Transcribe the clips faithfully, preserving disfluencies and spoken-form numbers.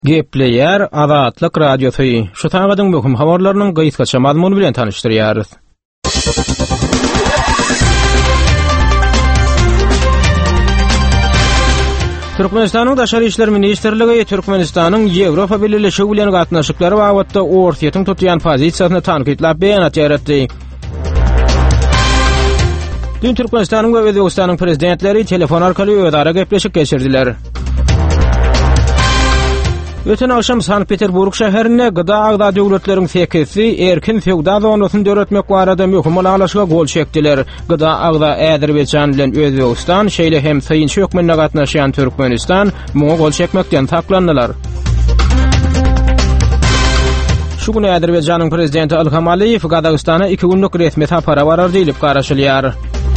Gepleýär Azatlyk Radiosu. Şu taňadyň möhüm habarlarynyň gysgaça mazmuny bilen tanışdyrýarys. Türkmenistanyň Daşary işler ministrligi Türkmenistanyň Ýewropa Birleşigi bilen gatnaşyklary wagtda ortaýatyň tutýan pozisiýasyny tanqidlap beýanat ýaratdy. Dün Türkmenistanyň we Özbegistanyň prezidentleri telefon arkaly özara gepleşip geçirdiler. Öten akşam Sankt-Peterburg şäherine gyda agda döwletleriň sekisi erkin feodal zonasyny döretmek barada möhüm alaşyga gol çekdiler. Gyda agda Äzerbeýjan bilen Özbegistan şeýle hem syýynçy hökümine gatnaşýan Türkmenistan muňa gol çekmekden taklandylar. Şu gün Äzerbeýjanyň prezidenti Ilham Aliýew Gazagystana iki günlük resmi tapara barar diýilip garaşylýar.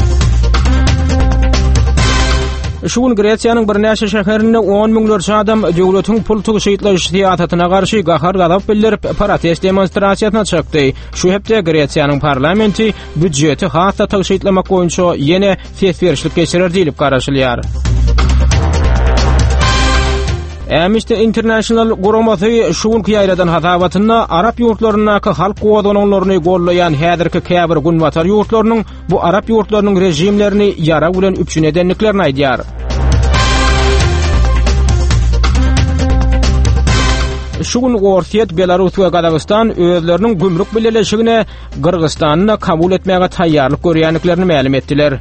Şu gün Gretsiýanyň bir näçe şäherinde on miňlerçe adam döwletiň pul tugşytlaş siýasatyna garşy gahar gadap bildirip protest demonstrasiýasyna çykdy. Şu hepde Gretsiýanyň parlamenti büdjeti hassa tugşytlamak boýunça ýene fesberişlik geçirer diýilip garaşylýar. Amnesty International guramasy şu gün ýaýradan hatawatyna Arap ýurtlarynaky halk gowadaňlaryny gollaýan häzirki käbir günwatar ýurtlarynyň bu Arap ýurtlarynyň rejimlerini ýara bilen üpçün edenliklerini aýdýar. Şu gün Orsiýet, Belarus we Gazagystan özleriniň gümrük bileleşigine Kyrgyzstanyň kabul etmäge taýýarlyk görýänliklerini ma'lum etdiler.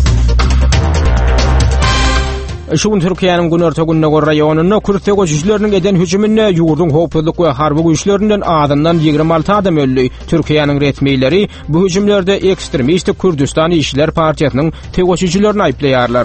Şu gün Türkiýanyň Günorta Günnäger raýonuny Kürt güýçleriniň eden hüjümine ýurdun howpsuzlyk we harby güýçlerinden adından ýigirme alty adam öldü. Türkiýanyň resmiýetleri bu hüjümlerde ekstremistik Kürdistan işler partiýasynyň tegoşyjylaryny aýplaýarlar.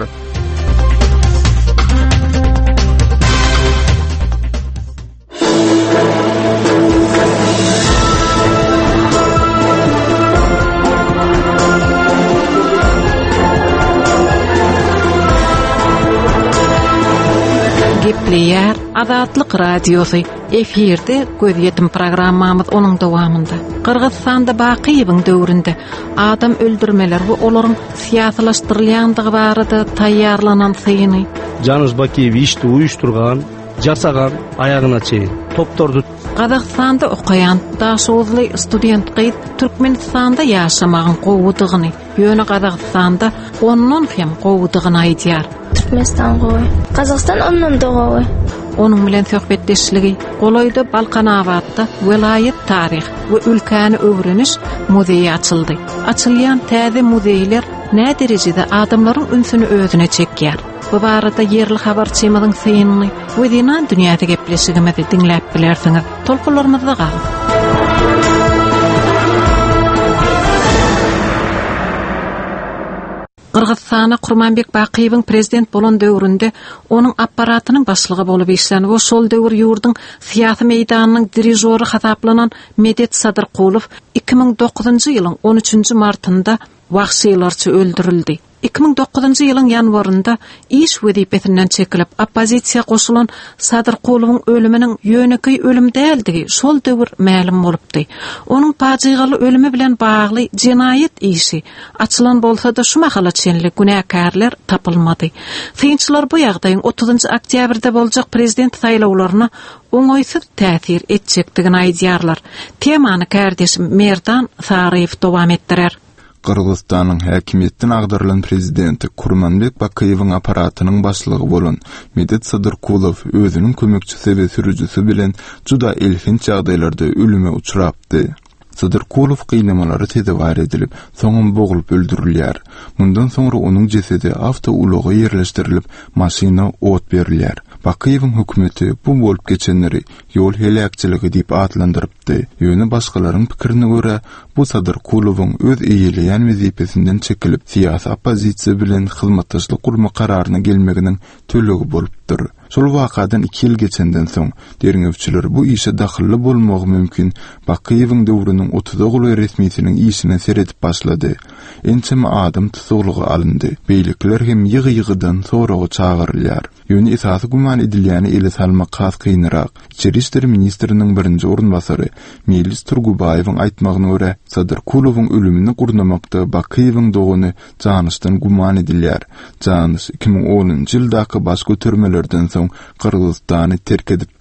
Gepleýär Azatlyk Radiosu. Efirde göz ýetim programmamyz onuň dowamynda. Kyrgyzstanda Bakyýewiň döwründe adam öldürmeler we olaryň siýasalaşdyrylýandygy barada taýýarlanan syýyny. Janusz Bakiýew işdi uýuşturgan, jasagan aýagyna çeýin toptordy. Kazakstanda okayan daşowly student gyz Türkmenistanda ýaşamagyň gowudygyny, ýöne Kazakstanda ondan hem gowudygyny aýdýar. Türkmenistan gowy. Kazakistan ondan da gowy. Onun bilen söhbetleşligi Goloýda Balkanawatda welaýet taryh we ülkäni öwreniş muzeyi açyldy. Açylýan täze muzeýler nä derejede adamlaryň ünsüni özüne çekýär. Bu barada yerli habarçymyzyň syýyny we dinan dünýäde gepleşigimizi dinläp bilersiňiz. Tolkularymyzda galyň. Kyrgyzstana Kurmanbek Bakyýewiň prezident bolan döwründe onuň apparatynyň başlygy bolup işlenip, o şol döwür ýurdun syýasy meýdanynyň dirijori hasaplanan Medet Sadyrkulow iki miň dokuzunçy ýylyň on üçünçi martynda wagşylarça öldürildi. iki miň dokuzunçy ýylyň ýanwarynda iş wezipesinden çekilip oppozisiýa goşulan Sadyrkulowyň ölüminiň ýöneki ölüm däldigi şol döwür ma'lum bolupdy. Onuň pajigaly ölümi bilen bagly jinayet işi açylan bolsa da şu mahala çenli günäkärler tapylmady. Syýynçylar bu ýagdaýyň otuzunçy oktýabrda boljak prezident saýlawlaryna oňoýsuz täsir etjekdigini aýdýarlar. Temany kärdeşim Merdan Saraýew dowam etdirer. Kyrgyzstanyň häkimiýetden agdarylan prezidenti Kurmanbek Bakyýewiň aparatynyň başlygy bolan Medet Sadyrkulow özüniň kömekçisi we sürüjüsi bilen juda elfinç ýagdaýlarda ölüme uçurapdy. Sadyrkulow gynamaları tedawar edilip, soňam bogulyp öldürilýär. Mundan soňra onuň jesedi awto ulagy ýerleşdirilip, maşyna ot berilýär. Bakyýewiň hökümeti bu bolup geçenleri ýol helakçylygy diýip adlandyrypdy. Ýöne başgalaryň pikirine görä, bu Sadyrkulowyň öz eýeleýän wezipesinden çekilip, syýasy oppozisiýa bilen hyzmatdaşlyk gurma kararyna gelmeginiň tölegi bolupdyr. Şol wakadan iki ýyl geçenden soň derňewçiler bu işe dahilli bolmagy mümkin Bakyýewiň döwrüniň otuzdagy resmiýetiniň işine seredip başlady. Ençeme adam tutuglygy alındy. Beýlikler hem ýygy-ýygydan soragy çagyrylýar. Ýöne esasy guman edilýäni ele salmak has kynrak. İçeri işler ministriniň birinji orunbasary Melis Turgubaýewiň aýtmagyna görä, Sadyrkulowyň ölümini gurnamakda Bakyýewiň dogany janysdan guman edilýär. Janys iki miň onunçy ýyldaky baş götermelerden soň Kyrgyzstany terk edipdi.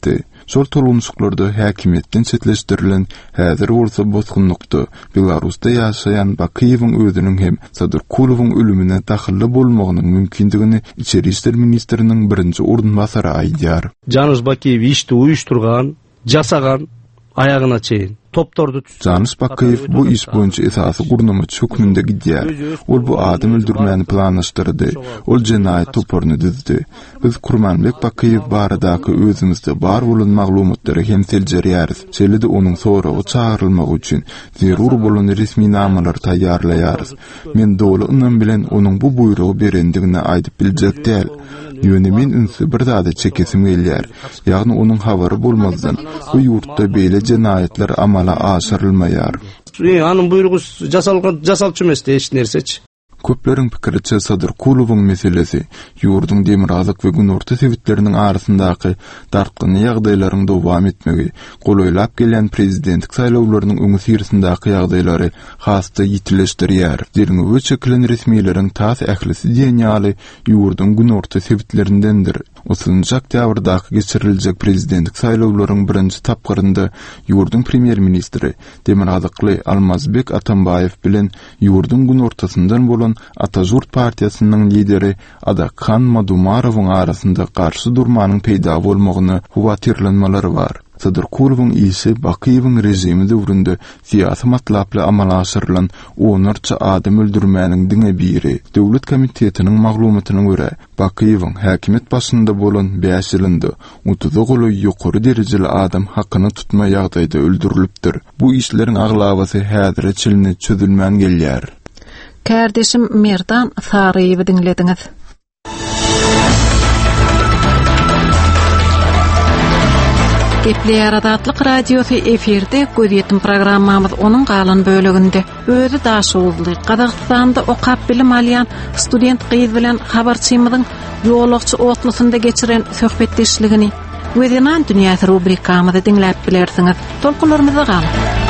Şol tolumsuklarda häkimetden çetleşdirilen häzir bolsa bozgunlukdy. Belarusda ýaşaýan Bakiýewiň özüniň hem Sadyrkulowyň ölümine dahilli bolmagynyň mümkindigini İçeri işler ministriniň birinji ornbasary aýdýar. Janusz Bakiýew işdi uýuşturgan, jasagan ayagyna çeyin. Toptordu. Janusz Bakiýew bu iş boýunça esasy gurnumy çökmünde gidýär. Ol bu adam öldürmäni planlaşdyrdy. Ol jenaýat toporny düzdi. Biz Kurmanbek Bakiýew baradaky özümizde bar bolan maglumatlary hem seljerýäris. Şeýle-de onuň soragy çağrylmagy üçin zerur bolan resmi namalary taýýarlaýarys. Men dowlatyň bilen onuň bu buýrugy berendigini aýdyp biljek däl. Ýönemin ünsü bir zada çekesim gelýär. Ýagny onuň habary bolmazdan bu ýurtda beýle jenaýatlar amala aşyrylmaýar. Anyň buýrugy jasalgan jasalçy emes hiç nerseç. Köpleriň pikiriçe Sadyrkulowyň meselesi ýurduň demirazyk we günorta sebitleriniň arasyndaky darkyny ýagdaýlaryň dowam etmegi, golaýlap gelen prezidentlik saýlawlarynyň öňü sirsindäki ýagdaýlary hasda ýitileşdirýär. Dirňe çekilen resmiýetiň tas ählisi diýenýaly ýurduň günorta sebitlerindendir. otuzuncu oktýabrdaky geçiriljek prezidentlik saýlawlarynyň birinji tapgyrynda ýurduň premier ministri Demirazykly Almazbek Atambayew bilen ýurduň gün ortasyndan bolan Atajurt partiýasynyň lideri Adakhan Madumarowyň arasynda garşy durmanyň peýda bolmagyny huwatirlenmeleri bar. Sadyrkulowyň işi Bakiýewiň rejimi döwründe siýasy matlaply amala aşyrylan onurça adam öldürmäniň diňe biri. Döwlet komitetiniň maglumatyna görä, Bakiýewiň häkimet başynda bolan beş ýylynda otuz goly ýokary derejeli adam hakyny tutma ýagdaýda öldürilipdir. Bu işleriň aglabasy häzir çiline çözülmän gelýär. Kardeşim Merdan Saryýewi dinlediňiz. Gepler Adatlyk radiosu efirde gözetdim programmamız onun galan bölügünde. Özü daşuldy. Gazagstanda okap bilim alýan student gyz bilen habarçymyzyň ýolagçy otlysynda geçiren söhbetdeşligini Wedenan dünýäsi rubrikamyzda dinläp bilersiňiz. Tolkularymyza gal.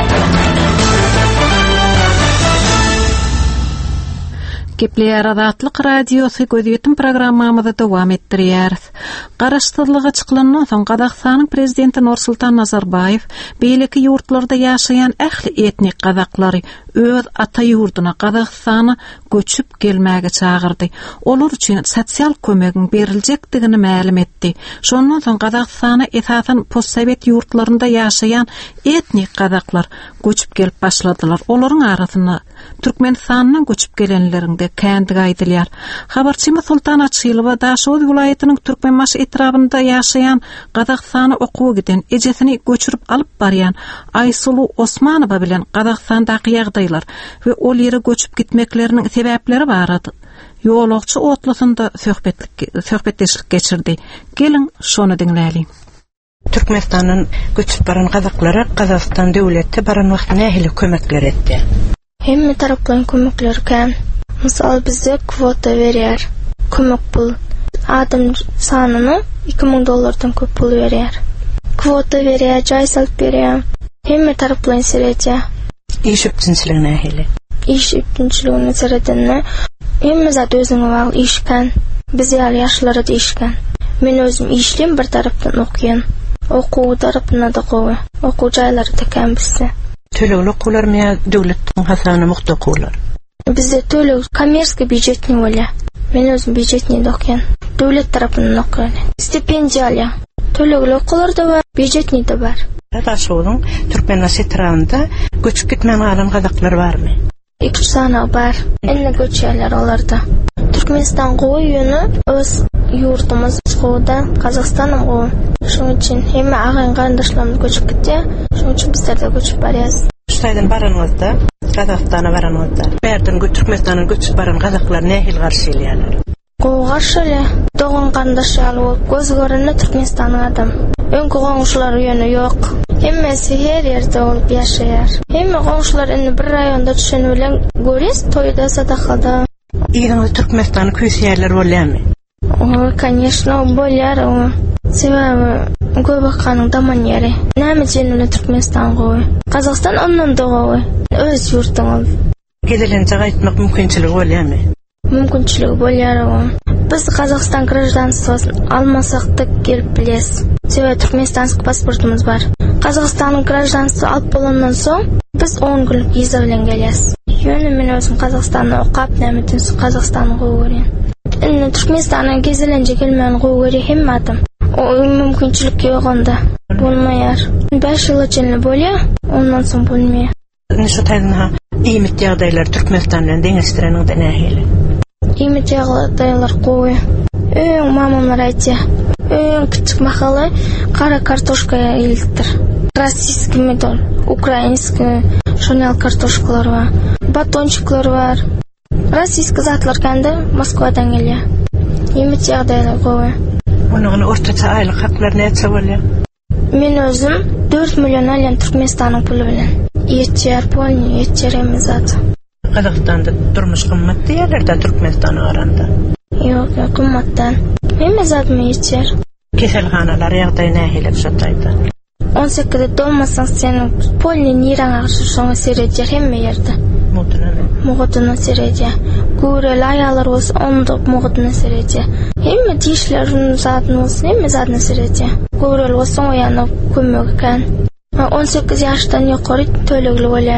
Gepler Adatlyk radiosu gözetdim programmamyzda dowam etdirýär. Garaşdyrlyga çykylandan soň Gazagstanyň prezidenti Nursultan Nazarbayew beýleki ýurtlarda ýaşaýan ähli etnik gazaklary öz ata ýurduna Gazagstana göçüp gelmäge çağırdy. Olar üçin sosial kömegiň beriljekdigini ma'lum etdi. Şondan soň Gazagstana esasen postsovet ýurtlarynda ýaşaýan etnik gazaklar göçüp gelip başladylar. Olaryň arasynda Türkmenistanyň göçüp gelenlerinde kendiga aýdylýar. Habarçymy Sultan Açylowa Daşow vilayatynyň Türkmenmaş etrafynda ýaşaýan Gazagstana okuw giden ejesini göçürüp alyp barýan Aýsulu Osmanowa bilen Gazagstandaky ýagdaýlar we ol ýere göçüp gitmekleriniň sebäpleri barady. Ýolagçy otlysynda söhbetlik söhbetdeşlik geçirdi. Gelin şonu dinläýin. Türkmenistanyň göçüp baran gazaklary Gazagystan döwleti baran wagt nähili kömekler etdi. Hemme tarapdan kömekler kän. Mysal bizde kvota berýär. Kömek pul adam sanyny iki ming dollardan köp pul berýär. Kvota berýär, jaý salyp berýär. Hemme tarapdan seretýär. İş üptünçiligine nähili. İş üptünçiligine seretenne hemme zat özüňe bagly işkän. Biz ýaly ýaşlara da işkän. Men özüm işlem bir tarapdan okýan. Okuw tarapyna da gowy. Okuw jaýlary da kän bizde. Tölegli okuwlar mı döwletiň hasany muhta okuwlar? Bizde töleg kommersiýa büdjetni bolýar. Men özüm büdjetni okýan. Döwlet tarapyndan okýan. Stipendiýa. Tölegli okuwlar da bar, büdjetni de bar. Daşowyň Türkmenmaş etrafynda göçüp gitmän galan gazaklar barmy? İki sana bar. Enne göçýärler olarda. Türkmenistan gowy ýöne öz ýurtymyz goýda, Gazagstanyň gowy. Şoň üçin hemme agaň garyndaşlarymyz göçüp gitdi. Şoň üçin bizler de göçüp barýarys. Şaýdan baranyňyzda, Gazagstana baranyňyzda, bärden Türkmenistanyň göçüp baran gazaklar nähili garşy elýärler? Gowy garşy, dogan garyndaşlar bolup göz görende Türkmenistanyň adam. Öňkü goňşular ýöne ýok. Hemmesi her ýerde bolup ýaşaýar. Hemme goňşular indi bir raýonda düşeni bilen görýäs, toýda, sadakada. Ýa-da Türkmenistanyň küýsýärler bolýarmy? O, конечно, bolýar o. Sebäbi Göbekanyň daman ýeri. Näme jenle Türkmenistan gowy. Gazagstan ondan da gowy. Öz ýurtyň. Gedelençe gaýtmak mümkinçiligi bolýarmy? Mümkinçiligi bolýar o. Biz Gazagstan grajdansyny almasak da gelip biles. Sebäbi Türkmenistanski pasportumuz bar. Kazakstan'ın grajdansı alıp bolandan soň biz on günlük viza bilen gelýäs. Ýöne men özüm Kazakstanda okap nämetin şu Kazakstany gowy görýän. Indi Türkmenistana gezilenje gelmän gowy görýän hemme adam. O mümkinçilik ýok onda. Bolmaýar. beş ýyl içinde bolýar, ondan soň bolmaýar. Näşe taýdanha iýmit ýagdaýlar Türkmenistanyň deňizdireniň de nähili. Iýmit ýagdaýlar gowy. Öň mamamlar aýtýar. Öň kiçik mahaly kara kartoşka ýyldyr. Rossiýski medal, ukrainski şonal kartoşkalar var. Batonçiklar var. Rossiýski zatlar kende Moskwadan gelýär. Iýmit ýagdaýlar gowy. Onuň ortaça aýlyk haklar näçe bolýar? Men özüm dört milyon alýan Türkmenistanyň puly bilen. Ýetýär polny, ýetýär emizat. Kazakstanda durmuş gymmat diýerler-de Türkmenistana garanda. Ýok, ýok gymmatdan. Emizat mı ýetýär? Keselhanalar ýagdaý nähili şotaydy. on sekizde dolmasaň sen polny nirang aşy şoňa seredýär hemme ýerde. Muhtemelen. Muğutuna seredýär. Gurel aýalar bolsa ondyk muğutuna seredýär. Hemme dişlerin zatny bolsa hemme zatny seredýär. Gurel bolsa oýanyp kömek eken. on sekiz ýaşdan ýokary tölegli bolýar.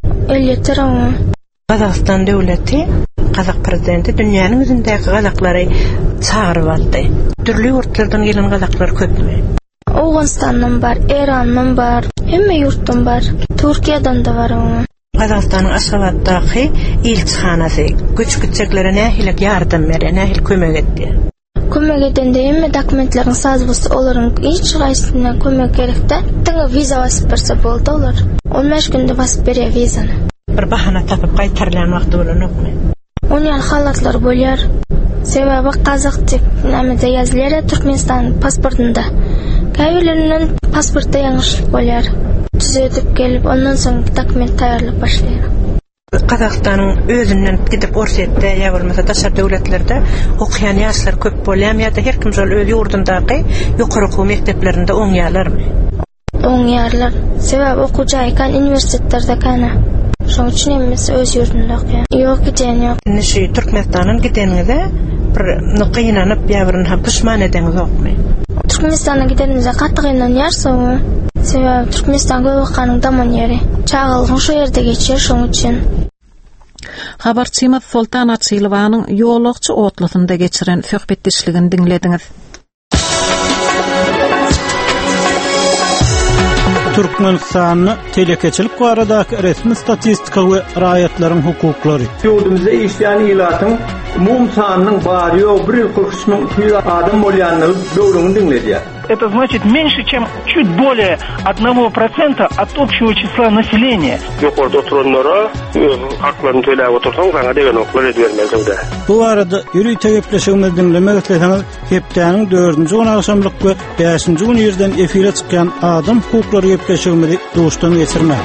elli ram. Kazakistan döwleti, Kazak prezidenti dünýäniň üzündäki gazaklary çağıryp atdy. Türlü ýurtlardan gelen gazaklar köpmi? Awganistandan bar, Erandan bar, hemme ýurtdan bar. Türkiýeden de bar. Kazakstanyň Aşgabatdaky elçihanasy göçküçeklere nähili ýardam berýär, nähili kömek etdi. Kömek edende hemme dokumentlerin saz bolsa olaryň hiç gaýsyna kömek gerekde. Taňa viza basyp berse boldy olar. on beş günde basyp berýär vizany. Bir bahana tapyp gaýtarlan wagty bolanokmy? Oňal halatlar bolýar. Sebäbi Kazak diýip näme ýazylýar Türkmenistan pasportunda. Käýüleriniň pasportda ýalňyşlyk bolýar. Düzeltip gelip ondan soň dokument taýýarlap başlaýar. Kazakstanyň özünden gidip Orsetde ýa bolmasa daşar döwletlerde okyan ýaşlar köp bolýarmy ýa-da her kim şol öz ýurdundaky ýokary okuw mekdeplerinde oňýarlarmy? Oňýarlar. Sebäbi okujaý kan uniwersitetlerde kana. Şoň üçin emes öz ýurdunda okýar. Ýok giden ýok. Näşe Türkmenistanyň gideninde bir nykynanyp ýa bir pişman edeňiz ýokmy? Türkmenistana gidenimize katı gynanýarsa, sebäbi Türkmenistan göwakanyň daman ýeri. Çağalyň şu ýerde geçýär şoň üçin. Habarçymyz Sultan Açylowanyň ýolagçy otlysynda geçiren söhbetdeşligini dinlediňiz. Türkmenistanyň telekeçilik baradaky resmi statistika we raýatlaryň hukuklary. Ýurdumyzda işleýän ýylatyň umum sanynyň bary ýok bir ýyl kırk üç min adam bolýanyny döwrüňi dinledýär. Это значит меньше, чем чуть более одного процента от общего числа населения. Yukarıda oturanlara haklarını töläp otursaň sana degen oklar edbermezdi. Bu arada ýüri tägepleşigimizi dinlemek isleseňiz, hepdeniň dördünji onaşamlyk we beşinji gün ýerden efire çykan adam hukuklary ýepleşigimizi duşdan geçirmek.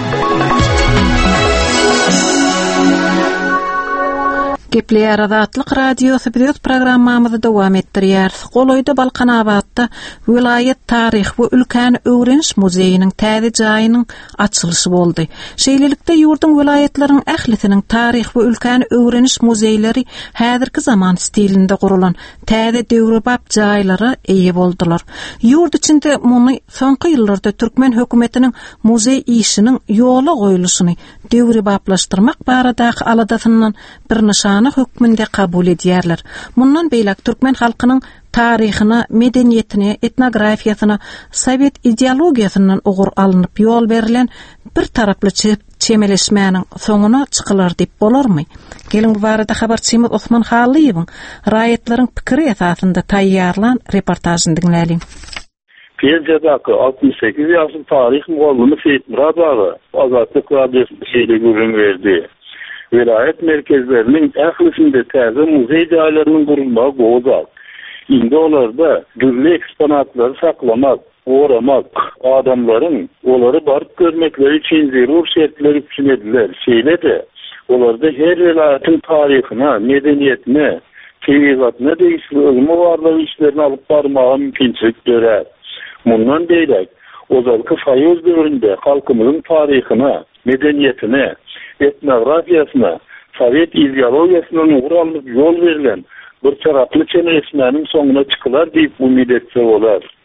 Gepleýär Azatlyk radiosu bilet programmamyzy dowam etdirýär. Goloýda Balkanabadda vilayet taryh we ülkän öwreniş muzeýiniň täze jaýynyň açylşy boldy. Şeýlelikde ýurdun vilayetleriniň ählisiniň taryh we ülkän öwreniş muzeýleri häzirki zaman stilinde gurulan täze döwrebap jaýlary eýe boldylar. Ýurt içinde muny soňky ýyllarda Türkmen hökümetiniň muzeý işiniň ýola goýulyşyny döwrebaplaşdyrmak baradaky aladasynyň bir nişan hükmünde kabul edýärler. Mundan beýlek Türkmen halkynyň taryhyna, medeniýetine, etnografiýasyna, Sowet ideologiýasyndan ugur alınıp ýol berilen bir taraply çemeleşmäniň soňuna çykylar diýip bolarmy? Gelin bu barada habarçymyz Osman Halyýewiň raýatlaryň pikiri esasynda taýýarlan reportažyny dinläýin. Piyazadaky altmış sekiz ýaşlyk taryh mugallymy Seyit Murad ağa Azatlyk radiosyny şeýle görüň berdi. Vilayet merkezlerinin ählisinde täze muzey jaýlarynyň gurulmagy gowzak. Indi olarda türlü eksponatları saklamak, oramak, adamların olary baryp görmekleri üçin zerur şertler düşünediler. Şeýle de olarda her vilayetin taryhyna, medeniýetine, teýigatyna değişli ölümü varlığı işlerini alıp barmağa mümkinçilik görär. Mundan beýlek, ozalky Soýuz döwründe halkymyzyň taryhyna, medeniýetine, etnografiýasyna, Sowet ideologiýasyna uğralanyp ýol berilen bir taraply çemeleşmäniň soňuna çykylar diýip umid etse bolar.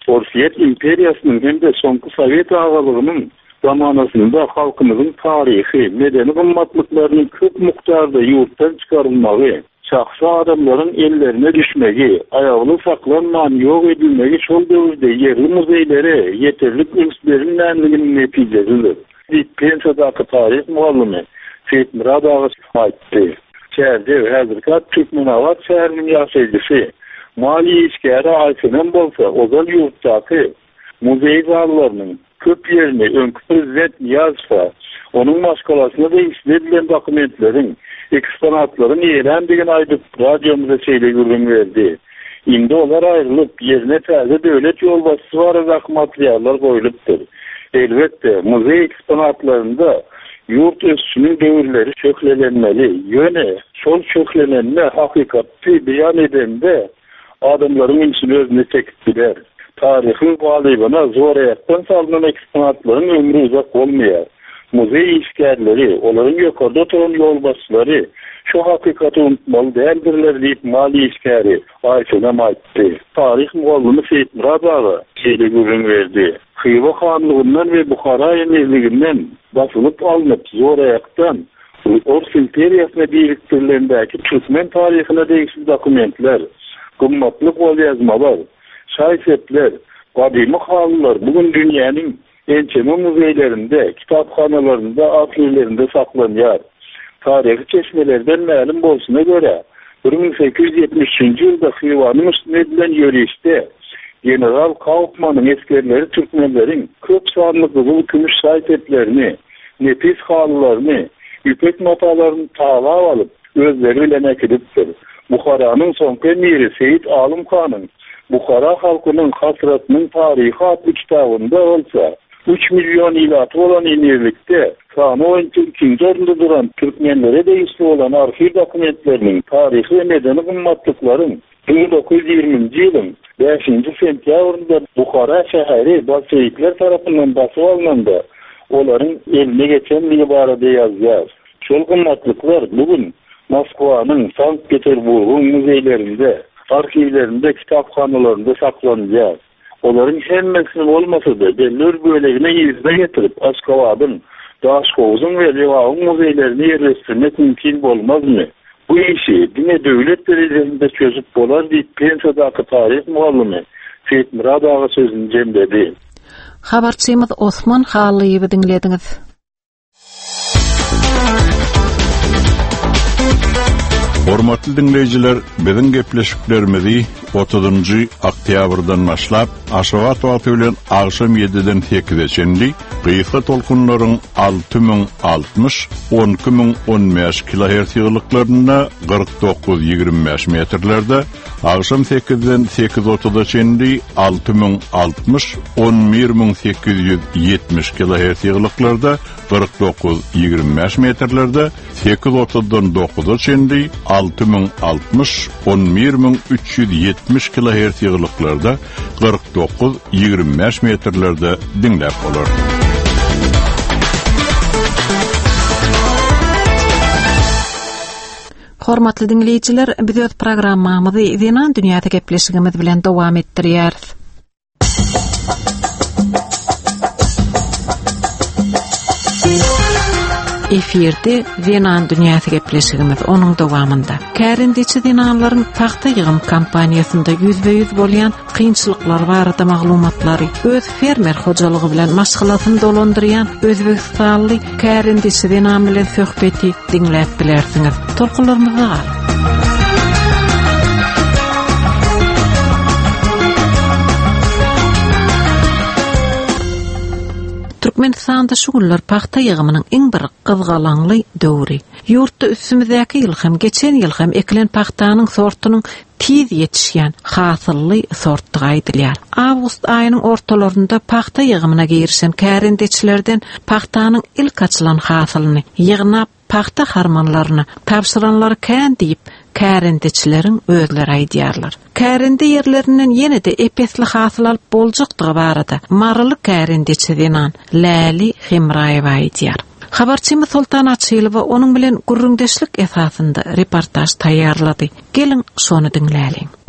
Sovyet imperiyasının hem de soňky Sovet agalygynyň zamanasında halkymyzyň taryhy, medeni gymmatlyklaryny köp mukdarda ýurtdan çykarylmagy, şahsy adamlaryň ellerine düşmegi, ayagly saklanman ýok edilmegi şol döwürde yerli muzeýlere ýeterlik öňs berilmänliginiň netijesidir. Pensadaky taryh muallimi Seyit Murad ağa aýtdy. Şäherde häzirki Türkmenawat şäheriniň ýaşaýjysy mali işgäri aýsynan bolsa, ozal ýurtdaky muzeý zallarynyň köp yerini öňkü prezident Niýazow, onuň maskalasyna da işledilen dokumentleriň, eksponatlaryň ýeren diýen aýdyp radiomuza söýlegürüm berdi. Indi olar aýrylyp ýerine täze döwlet ýolbaşçysy barada materiallar goýulypdyr. Elbette muzey eksponatlarında yurt ösünün döwürleri çöklelenmeli. Ýöne şol çöklenenme hakykatty beýan edende adamlaryň ünsüni özüne çekipdiler. Tarihin galybyna zor aýakdan salynan eksponatlaryň ömrü uzak bolmaýar. Muzey işgärleri, olaryň ýokarda oturan ýolbaşçylary şu hakykaty unutmaly däldirler diýip mali işgäri aýsynan aýtdy. Tarih muallimi Seyit Murad ağa söýlegürüm berdi. Xiva hanlygyndan we Bukhara emirliginden basylyp alınıp zor aýakdan Ors imperiýasyna biriktirilendäki Türkmen taryhyna degişli dokumentler, gymmatly gol ýazmalar, şaýsetler, gadymy halylar bugün dünýäniň ençeme muzeýlerinde, kitapxanalarında, arxivlerinde saklanýar. Tarihi çeşmelerden ma'lum bolsuna göre bir bin sekiz yüz yetmişinci ýylda Xivanyň üstüne edilen ýörüşde General Kaufmanyň eskerleri Türkmenleriň köp sanly gyzyl kümüş şaýsetlerini, nepis halylaryny, ipek notalaryny taýlap alyp özleri bilen äkidipdir. Buharanyň soňky emiri Seyit Alym Kanyň Bukhara halkynyň hasratynyň taryhy adly kitabynda bolsa üç milyon ýylatı bolan emirlikde sany boýunça ikinji orunda duran Türkmenlere degişli olan arxiv dokumentleriniň taryhy we medeni gymmatlyklaryň bin dokuz yüz ýigriminji ýylyň beşinji sentýabrynda Bukhara şäheri bolşewikler tarapyndan basyp alınanda olaryň eline geçenligi barada ýazýar. Şol gymmatlyklar bugün Moskwanyň, Sankt-Peterburgyň muzeýlerinde, arxivlerinde, kitapxanalarynda saklanýar. Olaryň hemmesini bolmasa-da belli bir bölegine ýyzda getirip Aşgabatyň, Daşkowyň we Lewagyň muzeýlerini ýerleşdirmek mümkin bolmazmy? Bu işi dine döwlet derejesinde çözüp bolar diýip Pensadaky taryh muallimi Seyit Murad ağa sözüni jemledi. Habarçymyz Osman Halyýewy dinlediňiz. Hormatly dinleyijiler, biziň gepleşiklerimizi otuzunji oktýabrdan başlap Aşgabat wagty bilen agşam ýediden sekizeçenli gysga tolkunlaryň alty ming altmış, on iki ming on beş kilohertz ýygylyklaryna kırk dokuz ýygrimi beş metrlerde, agşam sekizden sekiz otuzdaçenli alty ming altmış, on bir ming sekiz yüz ýetmiş kilohertz ýygylyklerde kırk dokuz ýygrimi beş metrlerde, sekiz otuzdan dokuzdaçenli alty ming altmış, on bir ming üç yüz ýetmiş kilohertz ýygylyklerde kırk dokuz ýygrimi beş metrlerde dinläp bolar. Hormatly dinleyijiler, biz öz programmamyzy Zenan dünýäde gepleşigimiz bilen dowam etdirýäris. Efirde Zenan dünýäde gepleşigimiz onuň dowamynda. Kärindiçi zenanlaryň paxta ýygym kampaniýasynda yüzde yüz bolýan kynçylyklar barada maglumatlary öz fermer hojalygy bilen maşgalatyny dolandyrýan Özbekistanly kärindiçi zenan bilen söhbeti dinläp bilersiňiz. Tolkunlarymyza gal. Türkmenistanda şu günler paxta ýygymynyň iň bir gyzgalanly döwri. Ýurtda üstümizdäki ýyl hem geçen ýyl hem ekilen paxtanyň sortunyň tiz ýetişýän hasylly sortdy aýdylýar. Awgust aýynyň ortalarynda paxta ýygymyna girişen kärindeçilerden paxtanyň ilk açylan hasylyny ýygnap paxta harmanlaryny tapşyranlary kän diýip kärindeçileriň özleri aýdýarlar. Kärinde ýerlerinden ýene-de epesli hasyl alyp boljakdygy barada marly kärindeçi denan Läli Hemraýew aýdýar. Habarçymyz Sultan Açylow onuň bilen gurrundeşlik esasynda reportaj taýýarlady. Gelin şonu dinläliň.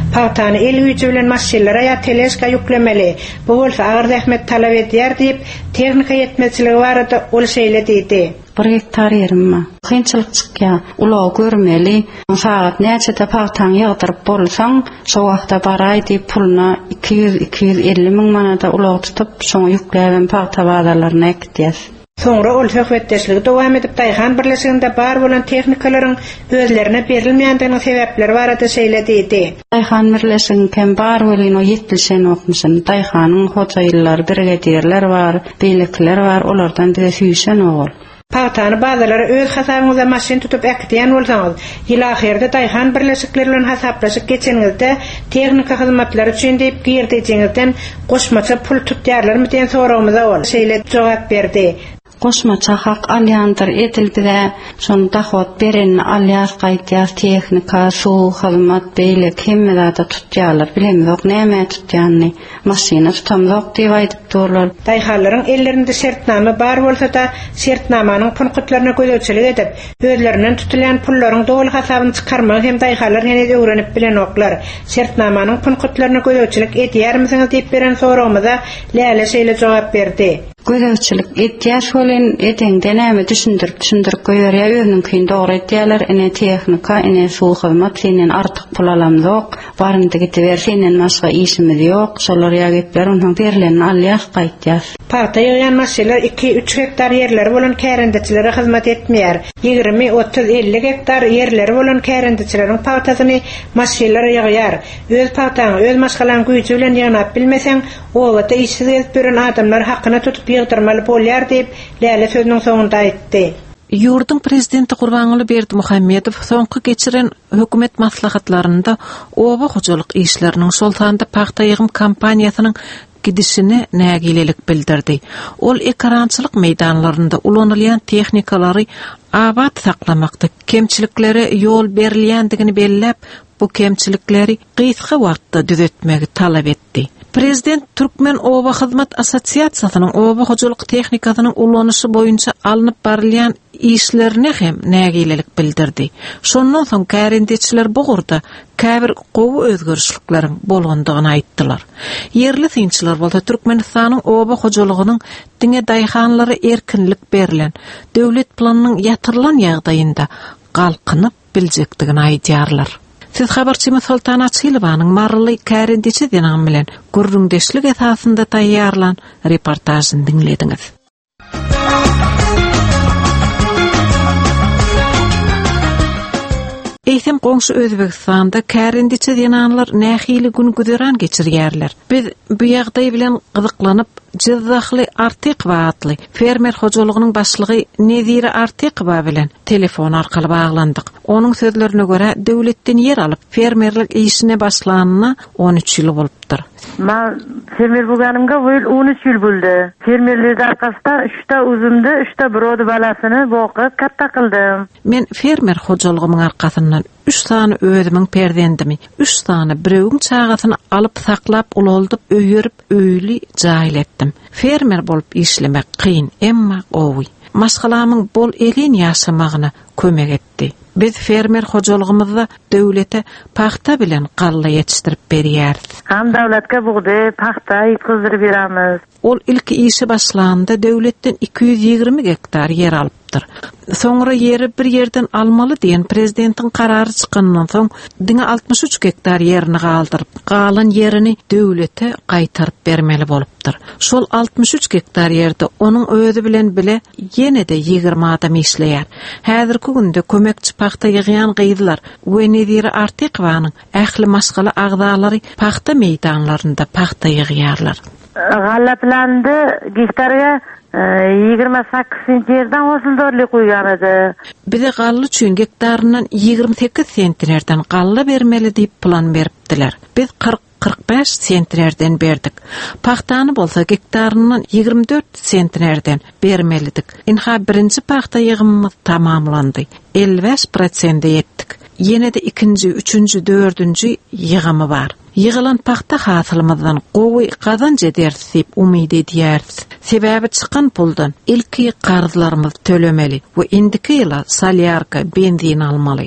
Pahtany el güýçi bilen maşinlara ya teleska yüklemeli. Bu bolsa agyr zähmet talap edýär diýip tehnika ýetmezligi barada ol şeýle diýdi. Bir hektar yerim kynçylyk çykýar. Ulaw görmeli. Saat näçe pahtan ýagdyryp bolsaň, şo wagtda baray diýip puluna iki yüz iki yüz elli miň manada ulaw tutup, şoňa ýükläben pahta bazarlaryna ekdiýär. Soňra ol hökmetdeşligi dowam edip Daýhan birleşiginde bar bolan tehnikalaryň özlerine berilmeýändiginiň sebäpleri barada şeýle diýdi. Daýhan birleşiginde kem bar bolan o ýetmişen okmuşyn. Daýhanyň hoçaýyllar, birgedirler bar, beýlekler bar, olardan biri süýşen ogul. Pahtany bazalary öz hasabyňyza maşyn tutup ekdiýän bolsaňyz, ýyl ahyrda Daýhan birleşikleri bilen hasaplaşyp geçenizde tehnika hyzmatlary üçin diýip girdiňizden goşmaça pul tutýarlarmy diýen sorawymyza ol şeýle jogap berdi. Goşmaça hak alýandyr edildi, şonu dahwat beren alýas gaýtýar tehnika, suw, hyzmat, beýlek hemme da tutýarlar. Bilemok näme tutýanny. Maşyna tutamok diýip aýdyp durlar. Daýhanlaryň ellerinde şertnama bar bolsa da, şertnamanyň punktlaryna gözetçilik edip, özlerinden tutulýan pullaryň dogry hasabyny çykarmak hem daýhanlar ýene öwrenip bilenoklar. Şertnamanyň punktlaryna gözetçilik edýärmisiňiz diýip beren sorawymyza Läle şeýle jogap berdi. Gözetçilik edýär şolen edende näme düşündirip düşündirip goýarýar, özüniň kyn dogry edýärler, ene tehnika, ene suw hyzmat, senden artyk pul alamyk, barynda gitber, senden başga işimiz ýok, şolar ýagyplar, onuň berileni alýas gaýtýar. Pahta ýygan maşinler iki üç hektar yerleri bolan kärendeçilere hyzmat etmeýär. ýygrimi otuz elli hektar yerleri bolan kärendeçileriň pahtasyny maşinler ýygýar. Öz pahtaň, öz maşgalan güýçi bilen ýanap bilmeseň, owata işsiz edip beren adamlar hakyna tutup ýygdyrmaly bolýar diýip Läle sözüniň soňunda aýtdy. Ýurdun prezidenti Gurbanuly Berdimuhammedow soňky geçiren hökümet maslahatlarynda oba hojalyk işleriniň şoltanda pahta ýygym kampaniýasynyň gidişini nägilelik bildirdi. Ol ekrançylyk meýdanlarynda ulanylýan tehnikalary abat saklamakda kemçiliklere ýol berilýändigini belläp, bu kemçilikleri gysga wagtda düzetmegi talap etdi. Prezident Türkmen Oba Hyzmat Asosiýasiýasynyň oba hojalyk tehnikasynyň ulanyşy boýunça alınıp barilýan işlerine hem nägilelik bildirdi. Şondan soň kärendeçiler bu gurda käbir gowy özgörüşlikleriň bolgandygyny aýtdylar. Yerli synçylar bolsa Türkmenistanyň oba hojalygynyň diňe daýhanlary erkinlik berilen, döwlet planynyň ýatyrylan ýagdaýynda galkynyp biljekdigini aýdýarlar. Siz habarçymy Sultan Açylowanyň marly kärendeçi deňam bilen gurrundeşlik esasynda taýýarlan reportažyny dinlediňiz. Eýsem goňşy Özbegistanda kärendeçi deňanlar nähili gün güderan geçirýärler. Biz bu ýagdaý bilen gyzyklanyp Jizzaxly Artyqova adly fermer hojalygynyň başlygy Nezire Artyqova bilen telefon arkaly baglandyk. Onuň sözlerine görä döwletden yer alyp fermerlik işine başlanyna on üç ýyl bolupdyr. Ma fermer bolganymga on üç ýyl boldy. Fermerlik arkasynda üçte uzumdy, üçte brody balasyny bokyp katta kıldym. Men fermer hojalygymyň arkasyndan üç sany özümiň perdendimi, üç sany birewiň çagasyny alyp saklap ulaldyp öýürüp öýli jaýl etdim. Fermer bolup işlemek kyn, emma owy. Maşgalamyň bol elin ýaşamagyna kömek etdi. Biz fermer hojalygymyzda döwlete paxta bilen galla ýetişdirip berýärmiz. Ham döwletke buğdy, paxta ýetgizdirip berýärmiz. Ol ilki işi başlandy döwletden iki yüz ýygrimi hektar yer alypdyr. Soňra ýeri bir ýerden almaly diýen prezidentiň karary çykandan soň diňe altmış üç hektar ýerini galdyryp, galan ýerini döwlete gaýtaryp bermeli bolupdyr. Şol altmış üç hektar ýerde onuň özi bilen bile ýene-de ýygrimi adam işleýär. Häzirki günde kömekçi paxta ýygýan gyýdylar we Nezire Artyqowanyň ähli maşgala agdalary paxta meýdanlarynda paxta ýygýarlar. Galaplandy gektarga ýygrimi sakkiz sent ýerden osundorlyk goýgan edi. Bize galla üçin gektaryndan ýygrimi sekiz sentlerden galla bermeli diýip plan beripdiler. Biz kırk kırk beş sentlerden berdik. Paxtany bolsa gektaryndan ýygrimi dört sentlerden bermelidik. Inha birinji paxta ýygymymyz tamamlandy. elli beş prosent ýetdik. Ýene-de ikinji, üçünji, dördünji ýygymy bar. Ýygylan paxta hasylymyzdan gowy kazanç edersiz diýip umyd edýäris. Sebäbi çykan puldan ilki garzlarymyz tölemeli we indiki ýyla salyarka, benzin almaly.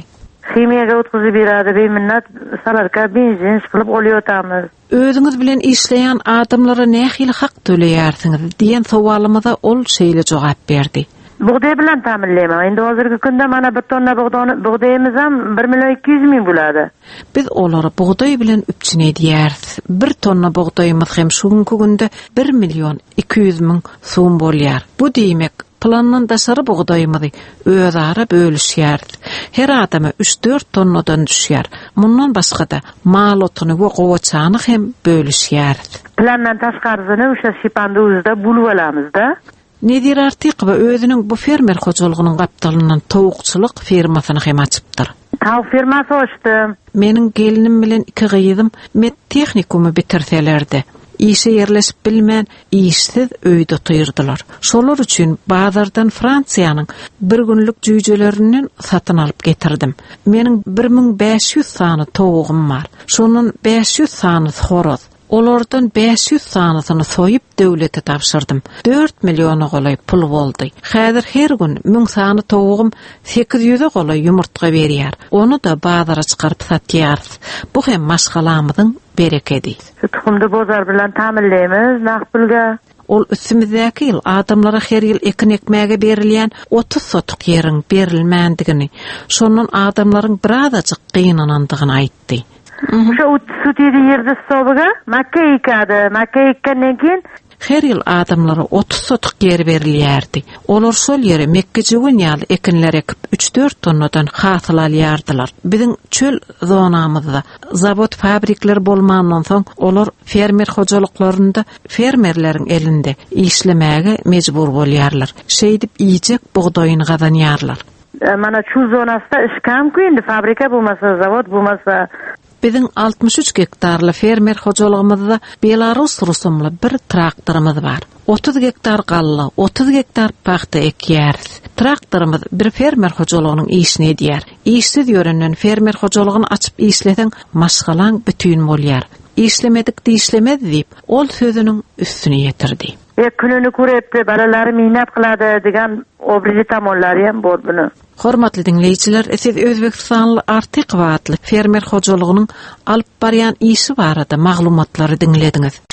Kimiýaga utguzy beradi, beýminnat salarka benzin şykylyp olýotamy. Özüňiz bilen işleýän adamlara nähili hak töleýärsiňiz diýen sowalymyza ol şeýle jogap berdi. Buğday bilen taminleyemem. Endi hazırkı günde mana bir tonna buğdayımız hem bir milyon iki yüz min buladı. Biz olara buğday bilen üpçine diýäris. Bir tonna buğdayımız hem şuňky günde bir milyon iki yüz min soň bolýar. Bu diýmek plandan daşary buğdayymyzy özara bölüşýär. Her adama üç dört tonnadan düşýär. Mundan başga da mal otuny we gowaçany hem bölüşýär. Plandan taşgaryny uşa şipanduzda bulup alamiz da. Nedir Artiq ve özünün bu fermer hocalygynyň gapdalynyň towukçylyk firmasyny hem açypdyr. Tawuk firmasy açdym. Meniň gelinim bilen iki gyýdym met technikumy bitirselerdi. İşe yerleşip bilmän, işsiz öýde oturdylar. Şolar üçin bazardan Fransiýanyň bir günlük jüýjelerinden satyn alyp getirdim. Meniň bir miň beş yüz sany towugum bar. Şonun beş yüz sany horoz. Olardan beş yüz sanysyny soýup döwlete tapşyrdım. dört milliona golay pul boldy. Häzir her gün miň sany towugum sekiz yüze golay ýumurtga berýär. Onu da bazara çykaryp satýar. Bu hem maşgalamyzyň bereketi. Tutumdy bozar bilen taminleymiz, naqpulga. Ol üstümizdäki ýyl adamlara her ýyl ekin ekmäge berilýän otuz sotuk ýeriň berilmändigini, şonun adamlaryň birazajyk gynanandygyny aýtdy. Şu sütüdi yerde sobaga makka ýykady. Makka ýykkenden keyin her ýyl adamlara otuz sotuk ýer berilýärdi. Olar şol ýere Mekkejiwin ýaly ekinler ekip üç dört tonnadan hasyl alýardylar. Biziň çöl zonamyzda zawod fabrikler bolmandan soň olar fermer hojalyklarynda fermerleriň elinde işlemäge mejbur bolýarlar. Şeýdip iýjek buğdaýyny gazanýarlar. Mana şu zonasda iş kam köýündi, fabrika bolmasa, zawod bolmasa. Biziň altmış üç gektarly fermer hojalygymyzda Belarus rusumly bir traktorymyz bar. otuz gektar gally, otuz gektar paxta ekýäris. Traktorymyz bir fermer hojalygynyň işini edýär. İşsiz ýörenden fermer hojalygyny açyp işlesen maşgalan bütün bolýar. İşlemedik de işlemez diýip ol sözüniň üstüne ýetirdi. E gününi görepdi, balalary mehnat kylady diýen obriji tamonlary hem bor bunu. Hormatly dinleýijiler, siz Özbekistanly Artiq wagtly fermer hojalygynyň alyp barýan işi barada maglumatlary dinlediňiz.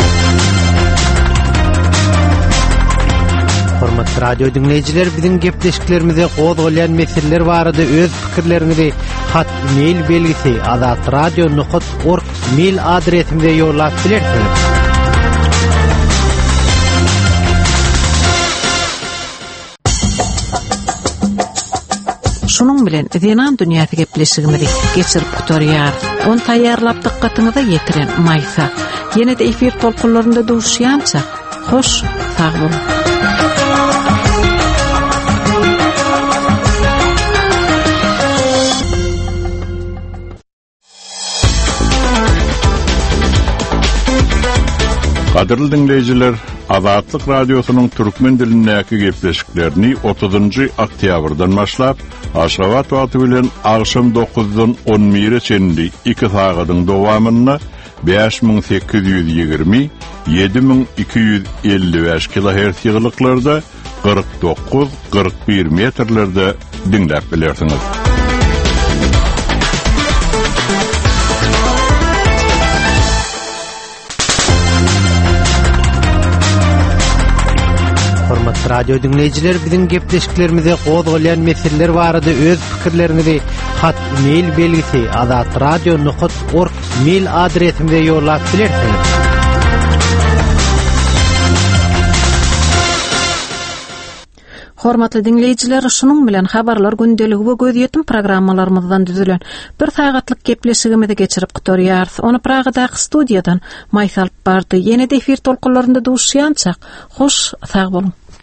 Hormatly radio dinleýijiler, biziň gepleşiklerimize gozgalayan meseleler barada öz pikirlerinizi hat mail belgisi azat radio nokta org mail adresimize ýollap bilersiňiz. Şunun bilen Zenan dünýäsi gepleşigimizi geçirip gutarýar. Onu taýýarlap dikkatyňyza ýetiren Maysa. Ýene de efir tolkunlarynda duruşýança, hoş, sag bolun. Qadirli dinleyijiler, Azatlyk radiosynyň türkmen dilindäki gepleşiklerini otuzunçy oktýabrdan başlap, Aşgabat wagty bilen agşam dokuzdan on bire çenli iki sagatyň dowamyna beş miň sekiz yüz ýigirme ýedi miň iki yüz elli beş kilohertz ýyglyklarda kırk dokuz kırk bir metrlerde dinläp bilersiňiz. Hormatly radio dinleýijiler, biziň gepleşiklerimize gozgalayan meseleler barada öz pikirlerinizi hat mail belgisi azat radio nokta org mail adresimize ýollap bilersiňiz. Hormatly dinleýijiler, şunun bilen habarlar gündeligi we göz ýetim programmalarymyzdan düzülen bir sagatlyk gepleşigimizi geçirip gutarýarys. Onu Pragadaky studiýadan Maysal bardy. Ýene de efir tolkunlarynda duşýançak, hoş, sag bolun.